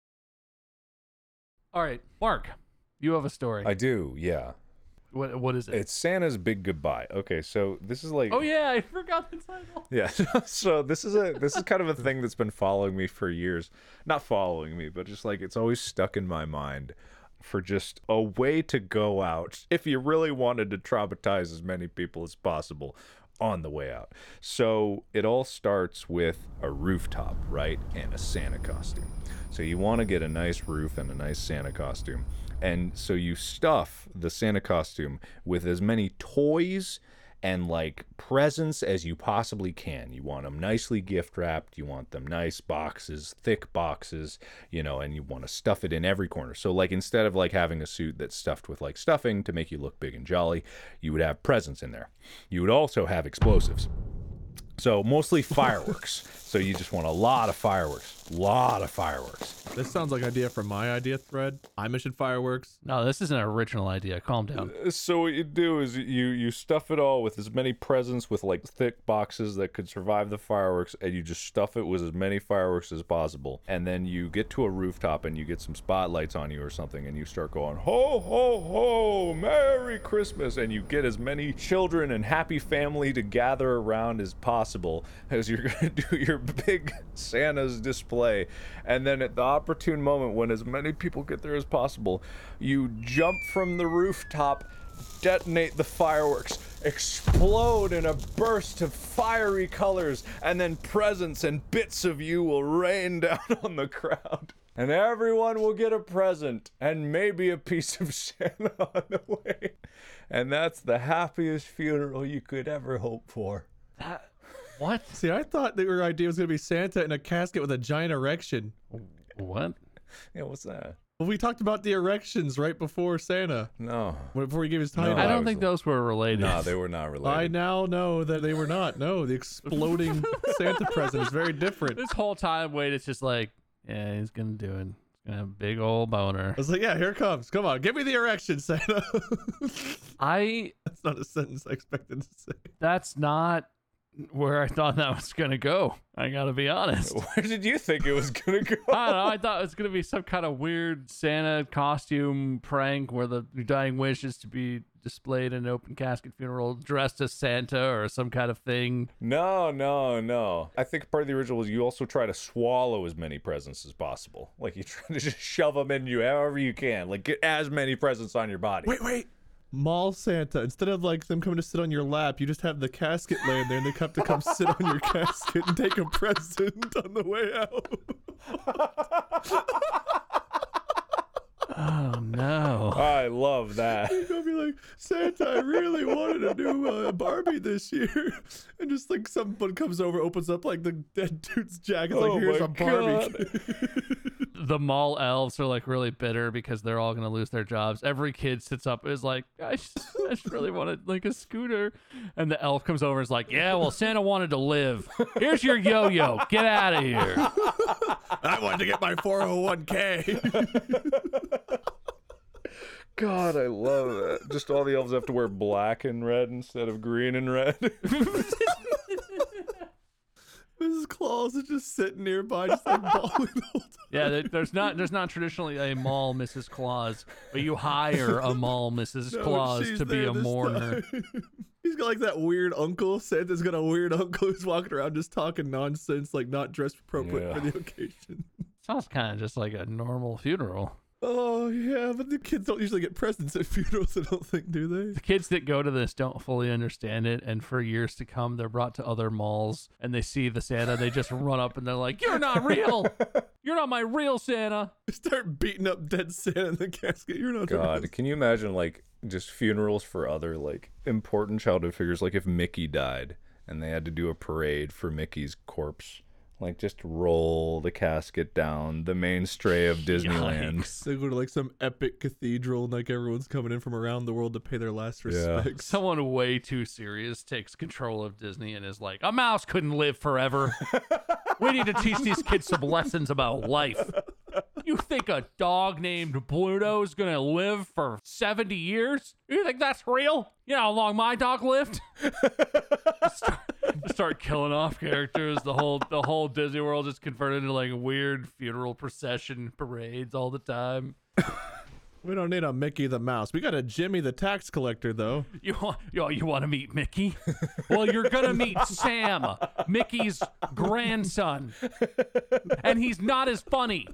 S8: All right, Mark, you have a story.
S9: I do, yeah.
S8: What What is it?
S9: It's Santa's Big Goodbye. Okay, so this is like...
S8: Oh, yeah, I forgot the title.
S9: Yeah, so this is a this is kind of a thing that's been following me for years. Not following me, but just like it's always stuck in my mind for just a way to go out if you really wanted to traumatize as many people as possible on the way out. So it all starts with a rooftop, right? And a Santa costume. So you want to get a nice roof and a nice Santa costume. And so you stuff the Santa costume with as many toys and like presents as you possibly can. You want them nicely gift wrapped. You want them nice boxes, thick boxes, you know, and you want to stuff it in every corner. So like instead of like having a suit that's stuffed with like stuffing to make you look big and jolly, you would have presents in there. You would also have explosives. So mostly fireworks. So you just want a lot of fireworks. Lot of fireworks.
S1: This sounds like an idea from my idea thread. I mentioned fireworks.
S8: No, this is an original idea. Calm down.
S9: So what you do is you you stuff it all with as many presents with like thick boxes that could survive the fireworks, and you just stuff it with as many fireworks as possible. And then you get to a rooftop and you get some spotlights on you or something, and you start going, ho, ho, ho, Merry Christmas. And you get as many children and happy family to gather around as possible as you're going to do your big Santa's display. And then at the opportune moment when as many people get there as possible, you jump from the rooftop, detonate the fireworks, explode in a burst of fiery colors, and then presents and bits of you will rain down on the crowd. And everyone will get a present and maybe a piece of Santa on the way. And that's the happiest funeral you could ever hope for.
S8: That, what?
S1: See, I thought that your idea was going to be Santa in a casket with a giant erection.
S8: What?
S9: Yeah, what's that?
S1: Well, we talked about the erections right before Santa.
S9: No.
S1: Before he gave his title.
S8: I don't think those were related.
S9: No, they were not related.
S1: I now know that they were not. No, the exploding Santa present is very different.
S8: This whole time, Wade, it's just like, yeah, he's going to do it. He's going to have a big old boner.
S1: I was like, yeah, here it comes. Come on, give me the erection, Santa.
S8: I...
S1: That's not a sentence I expected to say.
S8: That's not where I thought that was going to go. I got to be honest.
S9: Where did you think it was going to go?
S8: I don't know. I thought it was going to be some kind of weird Santa costume prank where the dying wish is to be displayed in an open casket funeral dressed as Santa or some kind of thing.
S9: No, no, no. I think part of the original was you also try to swallow as many presents as possible. Like you try to just shove them in you however you can. Like get as many presents on your body.
S1: Wait, wait. mall Santa, instead of like them coming to sit on your lap, you just have the casket laying there and they come to come sit on your casket and take a present on the way out.
S8: Oh no.
S9: I love that.
S1: You're gonna be like, Santa, I really wanted a new uh, Barbie this year. And just like someone comes over, opens up like the dead dude's jacket,
S9: Oh
S1: like, here's
S9: my
S1: a Barbie.
S8: The mall elves are like really bitter because they're all gonna lose their jobs. Every kid sits up and is like, I just, I just really wanted like a scooter. And the elf comes over and is like, yeah, well, Santa wanted to live. Here's your yo-yo. Get out of here.
S1: I wanted to get my four oh one k.
S9: God, I love that. Just all the elves have to wear black and red instead of green and red.
S1: Missus Claus is just sitting nearby, just like bawling the whole time.
S8: Yeah, there- there's not there's not traditionally a mall Missus Claus, but you hire a mall Missus
S1: No,
S8: Claus
S1: she's
S8: to be
S1: there
S8: a
S1: this
S8: mourner.
S1: time. He's got like that weird uncle. Santa's got a weird uncle who's walking around just talking nonsense, like not dressed appropriate
S9: Yeah.
S1: for the occasion.
S8: Sounds kind of just like a normal funeral.
S1: Oh yeah, but the kids don't usually get presents at funerals, I don't think, do they?
S8: The kids that go to this don't fully understand it, and for years to come, they're brought to other malls, and they see the Santa, they just run up and they're like, "You're not real! You're not my real Santa!"
S1: Start beating up dead Santa in the casket. You're not.
S9: God, can you imagine like just funerals for other like important childhood figures? Like if Mickey died and they had to do a parade for Mickey's corpse. Like just roll the casket down the main stray of Disneyland.
S1: They go to like some epic cathedral and like everyone's coming in from around the world to pay their last respects.
S8: Someone way too serious takes control of Disney and is like, "A mouse couldn't live forever. We need to teach these kids some lessons about life. You think a dog named Bluto is gonna live for seventy years? You think that's real? You know how long my dog lived?" start, start killing off characters. The whole the whole Disney World is converted into like weird funeral procession parades all the time.
S1: We don't need a Mickey the Mouse. We got a Jimmy the Tax Collector, though.
S8: You want, you, you want to meet Mickey? Well, you're going to meet Sam, Mickey's grandson. And he's not as funny.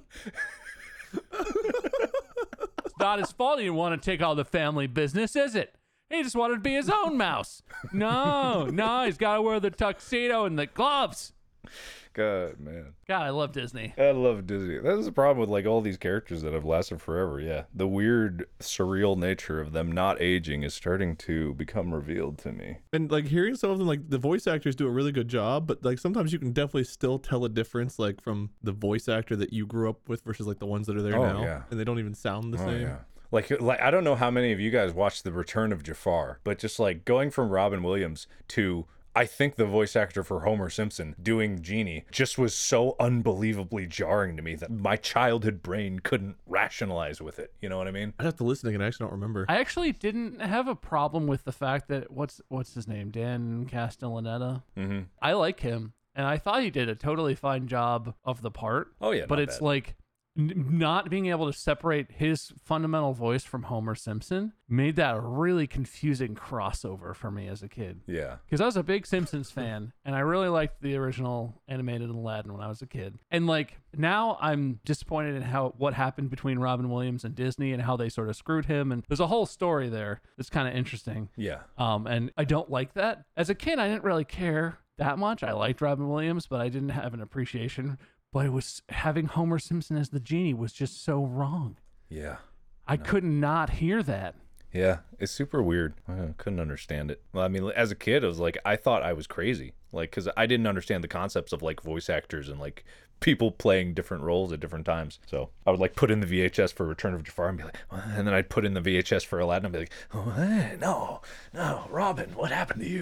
S8: It's not his fault he didn't want to take all the family business, is it? He just wanted to be his own mouse. No, no, he's got to wear the tuxedo and the gloves.
S9: God, man.
S8: God, I love Disney.
S9: I love Disney. That's the problem with like all these characters that have lasted forever. Yeah, the weird, surreal nature of them not aging is starting to become revealed to me.
S1: And like hearing some of them, like the voice actors do a really good job, but like sometimes you can definitely still tell a difference, like from the voice actor that you grew up with versus like the ones that are there
S9: Oh,
S1: now,
S9: yeah.
S1: and they don't even sound the
S9: Oh,
S1: same.
S9: yeah. Like, like I don't know how many of you guys watched The Return of Jafar, but just like going from Robin Williams to I think the voice actor for Homer Simpson doing Genie just was so unbelievably jarring to me that my childhood brain couldn't rationalize with it. You know what I mean?
S1: I'd have to listen again. I actually don't remember.
S8: I actually didn't have a problem with the fact that what's what's his name, Dan Castellaneta.
S9: Mm-hmm.
S8: I like him, and I thought he did a totally fine job of the part.
S9: Oh yeah,
S8: but
S9: not
S8: it's
S9: bad.
S8: like n- not being able to separate his fundamental voice from Homer Simpson made that a really confusing crossover for me as a kid.
S9: Yeah.
S8: Because I was a big Simpsons fan, and I really liked the original animated Aladdin when I was a kid. And like now, I'm disappointed in how what happened between Robin Williams and Disney and how they sort of screwed him. And there's a whole story there that's kind of interesting.
S9: Yeah.
S8: Um, and I don't like that. As a kid, I didn't really care that much. I liked Robin Williams, but I didn't have an appreciation. But it was having Homer Simpson as the genie was just so wrong.
S9: Yeah.
S8: I could not hear that.
S9: Yeah, it's super weird. I couldn't understand it. Well, I mean, as a kid, I was like, I thought I was crazy. Like, because I didn't understand the concepts of like voice actors and like people playing different roles at different times. So I would like put in the V H S for Return of Jafar and be like, "What?" And then I'd put in the V H S for Aladdin and be like, oh, hey, no, no, Robin, what happened to you?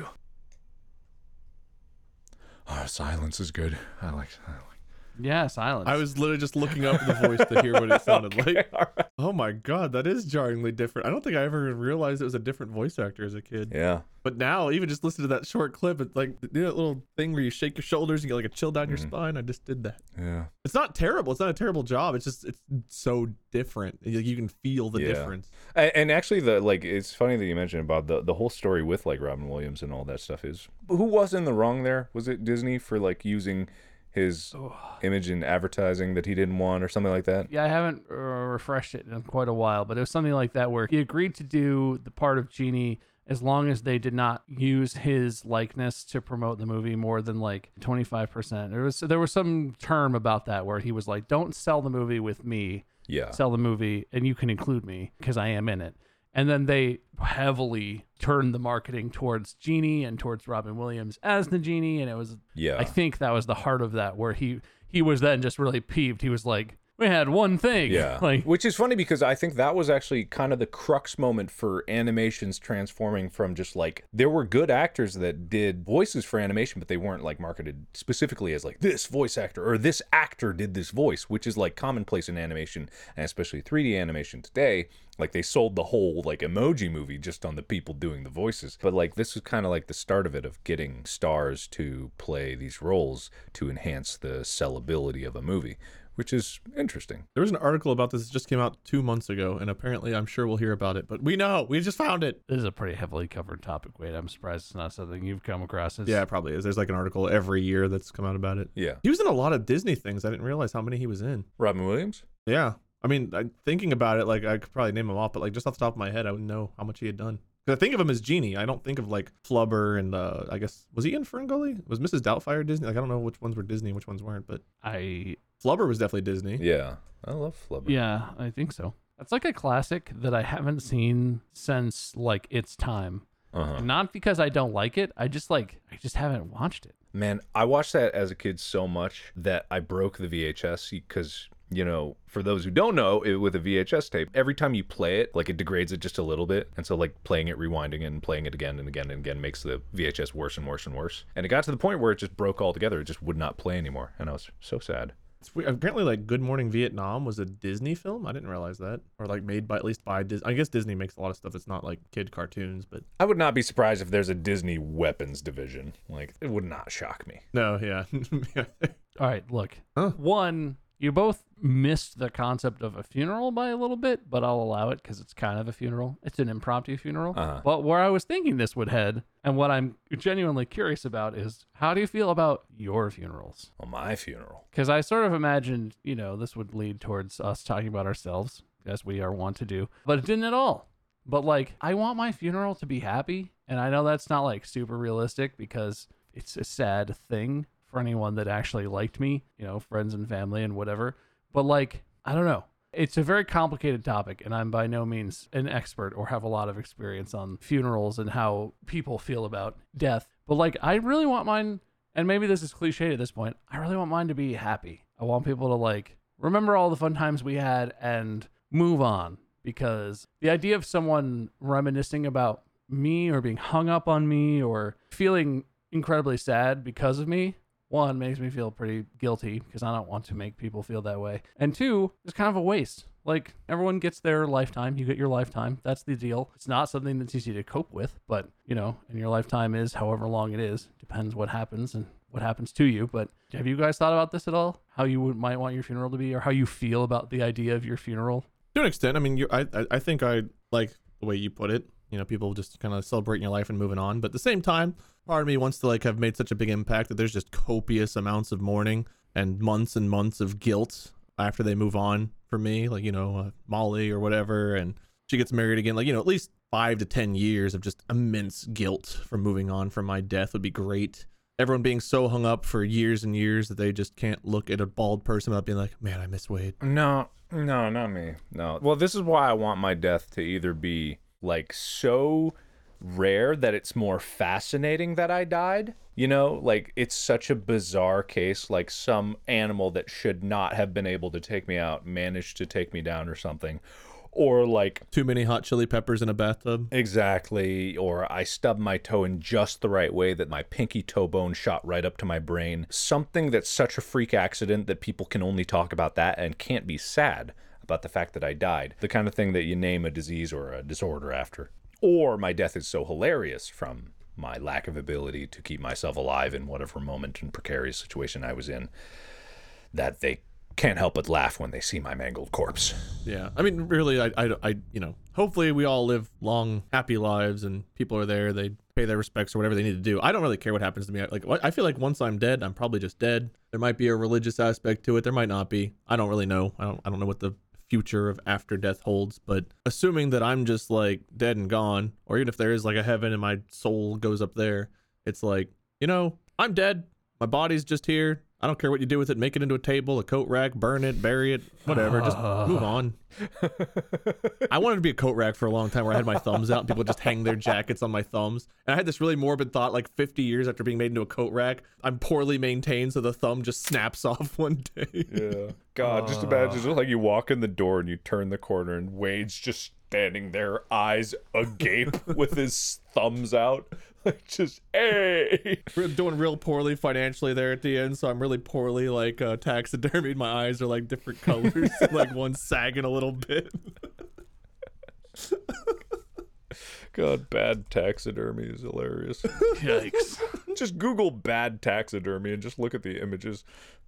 S9: Oh, silence is good. I like, I like.
S8: Yeah, silence.
S1: I was literally just looking up the voice to hear what it sounded
S9: Okay,
S1: like.
S9: all right.
S1: Oh my god, that is jarringly different. I don't think I ever realized it was a different voice actor as a kid.
S9: Yeah.
S1: But now, even just listen to that short clip, it's like you know, that little thing where you shake your shoulders and get like a chill down your
S9: Mhm.
S1: spine. I just did that.
S9: Yeah.
S1: It's not terrible. It's not a terrible job. It's just it's so different. You you can feel the
S9: Yeah.
S1: difference.
S9: And, and actually, the like, it's funny that you mentioned about the the whole story with like Robin Williams and all that stuff. Is who was in the wrong there? Was it Disney for like using his image in advertising that he didn't want or something like that?
S8: Yeah, I haven't uh, refreshed it in quite a while, but it was something like that where he agreed to do the part of Genie as long as they did not use his likeness to promote the movie more than like twenty-five percent. There was there was some term about that where he was like, don't sell the movie with me.
S9: Yeah.
S8: Sell the movie and you can include me because I am in it. And then they heavily turned the marketing towards Genie and towards Robin Williams as the Genie. And it was,
S9: yeah,
S8: I think that was the heart of that, where he, he was then just really peeved. He was like, we had one thing.
S9: Yeah.
S8: Like,
S9: which is funny because I think that was actually kind of the crux moment for animations transforming from just like, there were good actors that did voices for animation, but they weren't like marketed specifically as like this voice actor or this actor did this voice, which is like commonplace in animation and especially three D animation today. Like they sold the whole like Emoji Movie just on the people doing the voices. But like this was kind of like the start of it, of getting stars to play these roles to enhance the sellability of a movie, which is interesting.
S1: There was an article about this that just came out two months ago, and apparently I'm sure we'll hear about it, but we know, we just found it.
S8: This is a pretty heavily covered topic, Wade. I'm surprised it's not something you've come across. It's...
S1: Yeah, it probably is. There's like an article every year that's come out about it.
S9: Yeah.
S1: He was in a lot of Disney things. I didn't realize how many he was in.
S9: Robin Williams?
S1: Yeah. I mean, I, thinking about it, like I could probably name him off, but like just off the top of my head, I wouldn't know how much he had done. Because I think of him as Genie. I don't think of like Flubber and uh, I guess, was he in Ferngully? Was Missus Doubtfire Disney? Like I don't know which ones were Disney and which ones weren't, but
S8: I...
S1: Flubber was definitely Disney.
S9: Yeah. I love Flubber.
S8: Yeah, I think so. That's like a classic that I haven't seen since like its time.
S9: Uh-huh.
S8: Not because I don't like it. I just like, I just haven't watched it.
S9: Man, I watched that as a kid so much that I broke the V H S because, you know, for those who don't know, it, with a V H S tape, every time you play it, like it degrades it just a little bit. And so like playing it, rewinding it, and playing it again and again and again makes the V H S worse and worse and worse. And it got to the point where it just broke altogether. It just would not play anymore. And I was so sad.
S1: It's weird. Apparently, like Good Morning Vietnam was a Disney film. I didn't realize that, or like made by at least by Disney. I guess Disney makes a lot of stuff that's not like kid cartoons, but
S9: I would not be surprised if there's a Disney weapons division. Like it would not shock me.
S1: No, yeah.
S8: All right, look.
S1: Huh?
S8: One, you both missed the concept of a funeral by a little bit, but I'll allow it because it's kind of a funeral. It's an impromptu funeral.
S9: Uh-huh.
S8: But where I was thinking this would head, and what I'm genuinely curious about is, how do you feel about your funerals?
S9: Well, my funeral.
S8: Because I sort of imagined, you know, this would lead towards us talking about ourselves, as we are wont to do, but it didn't at all. But like, I want my funeral to be happy, and I know that's not like super realistic because it's a sad thing for anyone that actually liked me, you know, friends and family and whatever. But like, I don't know. It's a very complicated topic, and I'm by no means an expert or have a lot of experience on funerals and how people feel about death. But like, I really want mine, and maybe this is cliche at this point, I really want mine to be happy. I want people to like remember all the fun times we had and move on, because the idea of someone reminiscing about me or being hung up on me or feeling incredibly sad because of me, one, makes me feel pretty guilty because I don't want to make people feel that way. And two, it's kind of a waste. Like, everyone gets their lifetime. You get your lifetime. That's the deal. It's not something that's easy to cope with, but, you know, and your lifetime is however long it is. Depends what happens and what happens to you. But have you guys thought about this at all? How you would, might want your funeral to be, or how you feel about the idea of your funeral?
S1: To an extent. I mean, you, I, I think I like the way you put it. You know, people just kind of celebrating your life and moving on. But at the same time, part of me wants to like have made such a big impact that there's just copious amounts of mourning and months and months of guilt after they move on for me. Like, you know, uh, Molly or whatever, and she gets married again. Like, you know, at least five to ten years of just immense guilt for moving on from my death would be great. Everyone being so hung up for years and years that they just can't look at a bald person without being like, man, I miss Wade.
S9: No, no, not me. No. Well, this is why I want my death to either be like so rare that it's more fascinating that I died. You know, like it's such a bizarre case, like some animal that should not have been able to take me out managed to take me down or something. Or like
S1: too many hot chili peppers in a bathtub.
S9: Exactly. Or I stubbed my toe in just the right way that my pinky toe bone shot right up to my brain. Something that's such a freak accident that people can only talk about that and can't be sad about the fact that I died. The kind of thing that you name a disease or a disorder after. Or my death is so hilarious from my lack of ability to keep myself alive in whatever moment and precarious situation I was in that they can't help but laugh when they see my mangled corpse.
S1: Yeah. I mean, really, I, I, I, you know, hopefully we all live long, happy lives and people are there. They pay their respects or whatever they need to do. I don't really care what happens to me. Like, I feel like once I'm dead, I'm probably just dead. There might be a religious aspect to it. There might not be. I don't really know. I don't, I don't know what the future of after death holds. But assuming that I'm just like dead and gone, or even if there is like a heaven and my soul goes up there, it's like, you know, I'm dead. My body's just here. I don't care what you do with it. Make it into a table, a coat rack, burn it, bury it, whatever. Just move on. I wanted to be a coat rack for a long time where I had my thumbs out and people just hang their jackets on my thumbs. And I had this really morbid thought like fifty years after being made into a coat rack, I'm poorly maintained so the thumb just snaps off one day.
S9: Yeah. God, just imagine just like you walk in the door and you turn the corner and Wade's just standing there, eyes agape with his thumbs out. Like just, hey.
S1: We're doing real poorly financially there at the end, so I'm really poorly like uh, taxidermied. My eyes are like different colors, like one's sagging a little bit.
S9: God, bad taxidermy is hilarious.
S8: Yikes.
S9: Just Google bad taxidermy and just look at the images.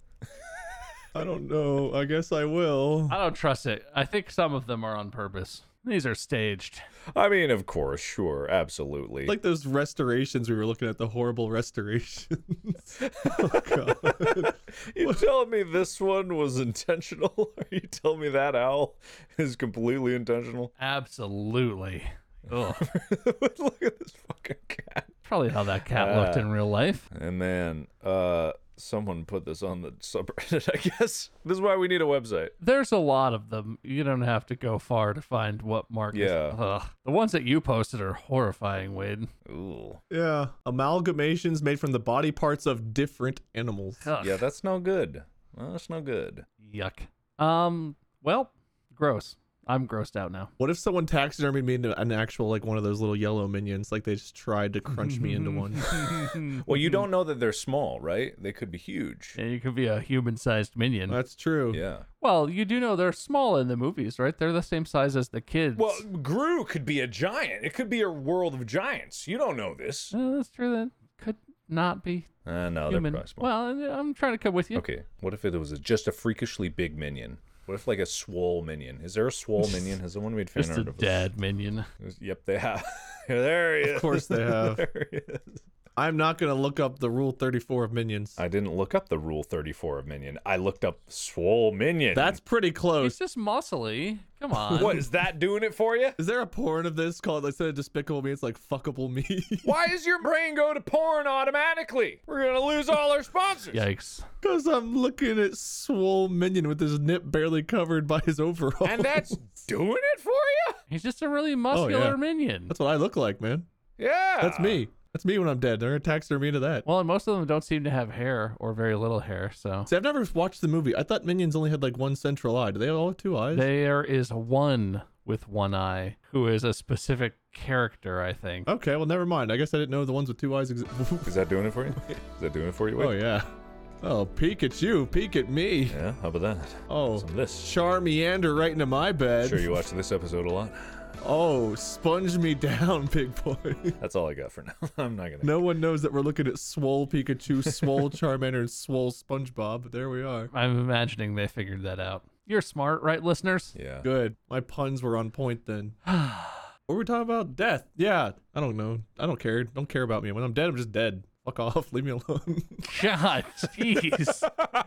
S1: I don't know. I guess I will.
S8: I don't trust it. I think some of them are on purpose. These are staged.
S9: I mean, of course, sure, absolutely.
S1: Like those restorations we were looking at, the horrible restorations. Oh, God.
S9: You telling me this one was intentional? Are you telling me that owl is completely intentional?
S8: Absolutely. Ugh.
S9: Look at this fucking cat.
S8: Probably how that cat looked
S9: Uh,
S8: in real life.
S9: And man, uh, someone put this on the subreddit, I guess. This is why we need a website.
S8: There's a lot of them. You don't have to go far to find what Mark is.
S9: Yeah.
S8: Ugh. The ones that you posted are horrifying, Wade.
S9: Ooh.
S1: Yeah. Amalgamations made from the body parts of different animals.
S8: Ugh.
S9: Yeah, that's no good. Well, that's no good.
S8: Yuck. Um, well, gross. I'm grossed out now.
S1: What if someone taxidermied me into an actual, like, one of those little yellow minions? Like, they just tried to crunch me into one.
S9: Well, you don't know that they're small, right? They could be huge.
S8: Yeah, you could be a human-sized minion.
S1: That's true.
S9: Yeah.
S8: Well, you do know they're small in the movies, right? They're the same size as the kids.
S9: Well, Gru could be a giant. It could be a world of giants. You don't know this.
S8: Uh, that's true. That could not be
S9: Uh, no,
S8: human.
S9: they're probably small.
S8: Well, I'm trying to come with you.
S9: Okay, what if it was a, just a freakishly big minion? What if like a swole minion? Is there a swole minion? Has someone made fan
S8: Just
S9: art
S8: a
S9: of
S8: dead minion.
S9: Yep, they have. There he is.
S1: Of course they have.
S9: There he is.
S1: I'm not going to look up the Rule thirty-four of minions.
S9: I didn't look up the Rule thirty-four of minion. I looked up swole minion.
S1: That's pretty close.
S8: He's just muscly. Come on.
S9: What, is that doing it for you?
S1: Is there a porn of this called, instead of Despicable Me, it's like Fuckable Me?
S9: Why does your brain go to porn automatically? We're going to lose all our sponsors.
S8: Yikes.
S1: Because I'm looking at swole minion with his nip barely covered by his overalls.
S9: And that's doing it for you?
S8: He's just a really muscular
S1: yeah.
S8: minion.
S1: That's what I look like, man.
S9: Yeah.
S1: That's me. That's me when I'm dead. They're going to taxidermy me into that.
S8: Well, and most of them don't seem to have hair or very little hair, so.
S1: See, I've never watched the movie. I thought minions only had like one central eye. Do they all have two eyes?
S8: There is one with one eye who is a specific character, I think.
S1: Okay, well, never mind. I guess I didn't know the ones with two eyes exist.
S9: Is that doing it for you? Is that doing it for you? Wade?
S1: Oh, yeah. Oh, peek at you. Peek at me.
S9: Yeah, how about that?
S1: Oh,
S9: Some of this.
S1: char meander right into my bed.
S9: Sure you watched this episode a lot?
S1: Oh, sponge me down, big boy.
S9: That's all I got for now. I'm not gonna.
S1: No one knows that we're looking at swole Pikachu, swole Charmander, and swole SpongeBob, but there we are.
S8: I'm imagining they figured that out. You're smart, right, listeners?
S9: Yeah.
S1: Good. My puns were on point then. What were we talking about? Death. Yeah. I don't know. I don't care. Don't care about me. When I'm dead, I'm just dead. Fuck off. Leave me alone.
S8: God, jeez.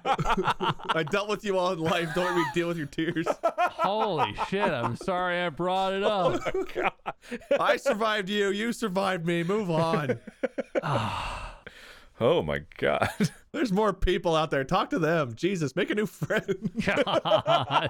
S1: I dealt with you all in life. Don't let me deal with your tears.
S8: Holy shit, I'm sorry I brought it up.
S9: Oh my God.
S1: I survived you. You survived me. Move on.
S9: Oh my God.
S1: There's more people out there. Talk to them. Jesus, make a new friend.
S8: God.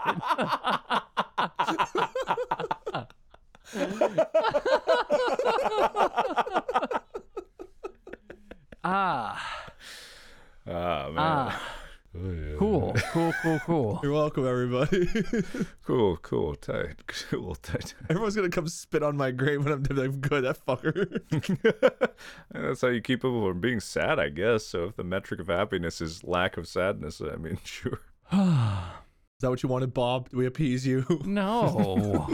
S8: Ah.
S9: Ah, man.
S8: Ah.
S9: Oh, yeah.
S8: Cool. Cool, cool, cool.
S1: You're welcome, everybody.
S9: Cool, cool, tight, cool, tight.
S1: Everyone's gonna come spit on my grave when I'm dead. Like, good, that fucker.
S9: That's how you keep people from being sad, I guess. So if the metric of happiness is lack of sadness, I mean, sure.
S1: Is that what you wanted, Bob? Do we appease you?
S8: No.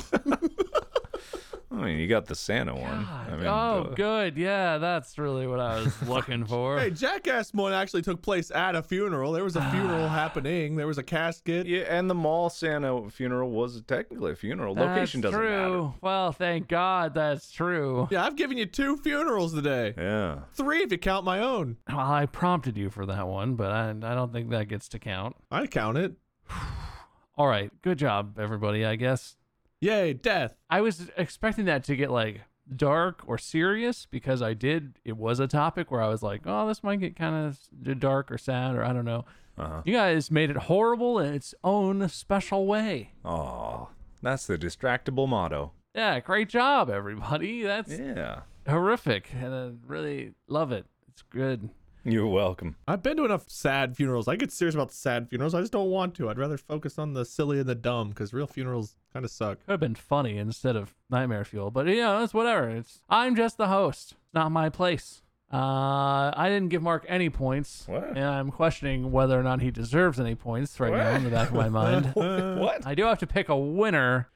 S9: I mean, you got the Santa one. I mean,
S8: oh,
S9: duh.
S8: good. Yeah, that's really what I was looking for.
S1: Hey, Jackass one actually took place at a funeral. There was a funeral happening. There was a casket.
S9: Yeah, and the mall Santa funeral was technically a funeral. Location
S8: That's
S9: doesn't
S8: true.
S9: matter.
S8: Well, thank God that's true.
S1: Yeah, I've given you two funerals today.
S9: Yeah.
S1: Three if you count my own.
S8: Well, I prompted you for that one, but I, I don't think that gets to count.
S1: I count it.
S8: All right. Good job, everybody, I guess.
S1: Yay, death.
S8: I was expecting that to get like dark or serious because I did. It was a topic where I was like, oh, this might get kind of dark or sad or I don't know.
S9: Uh-huh.
S8: You guys made it horrible in its own special way.
S9: Oh, that's the Distractable motto.
S8: Yeah, great job, everybody. That's
S9: Yeah.
S8: horrific, and I really love it. It's good.
S9: You're welcome.
S1: I've been to enough sad funerals. I get serious about sad funerals. I just don't want to. I'd rather focus on the silly and the dumb because real funerals kind of suck.
S8: Could have been funny instead of nightmare fuel, but you know, it's whatever. It's I'm just the host. It's not my place. Uh, I didn't give Mark any points,
S9: What?
S8: and I'm questioning whether or not he deserves any points right now in the back of my mind.
S9: What?
S8: I do have to pick a winner.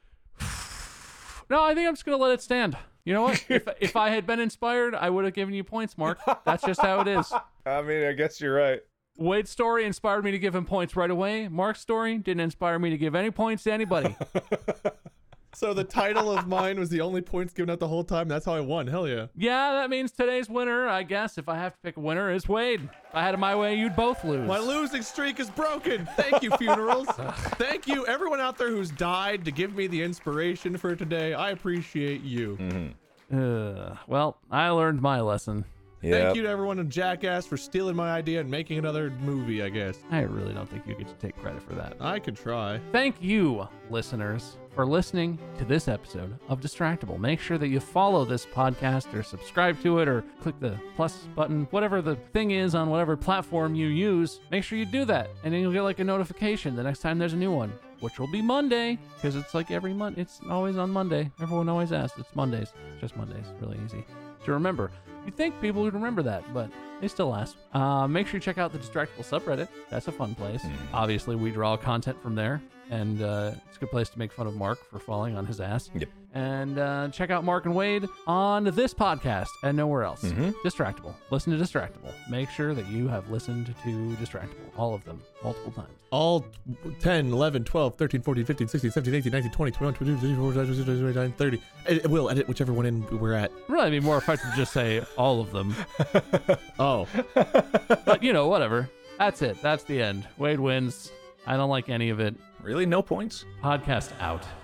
S8: No, I think I'm just gonna let it stand. You know what? if if I had been inspired, I would have given you points, Mark. That's just how it is.
S9: I mean, I guess you're right.
S8: Wade's story inspired me to give him points right away. Mark's story didn't inspire me to give any points to anybody.
S1: So the title of mine was the only points given out the whole time. That's how I won. Hell yeah.
S8: Yeah, that means today's winner, I guess, if I have to pick a winner, is Wade. If I had it my way, you'd both lose.
S1: My losing streak is broken. Thank you, funerals. Thank you, everyone out there who's died to give me the inspiration for today. I appreciate you.
S9: Mm-hmm.
S8: Uh, well, I learned my lesson.
S9: Yep.
S1: Thank you to everyone in Jackass for stealing my idea and making another movie, I guess.
S8: I really don't think you get to take credit for that.
S1: I could try.
S8: Thank you, listeners, for listening to this episode of Distractable. Make sure that you follow this podcast or subscribe to it or click the plus button, whatever the thing is on whatever platform you use. Make sure you do that, and then you'll get like a notification the next time there's a new one, which will be Monday, because it's like every month. It's always on Monday. Everyone always asks. It's Mondays. It's just Mondays. Really easy to remember. You'd think people would remember that, but they still ask. Uh, make sure you check out the Distractable subreddit. That's a fun place. Mm. Obviously, we draw content from there, and uh, it's a good place to make fun of Mark for falling on his ass.
S9: Yep.
S8: And uh, check out Mark and Wade on this podcast and nowhere else.
S9: Mm-hmm.
S8: Distractable. Listen to Distractable. Make sure that you have listened to Distractable. All of them. Multiple times.
S1: All ten, eleven, twelve, thirteen, fourteen, fifteen, sixteen, seventeen, eighteen, nineteen, twenty, twenty-one, twenty-two, twenty-three, twenty-four, thirty. It will edit whichever one in we're at.
S8: Really, it'd be more effective to just say all of them.
S1: Oh.
S8: But, you know, whatever. That's it. That's the end. Wade wins. I don't like any of it.
S9: Really? No points?
S8: Podcast out.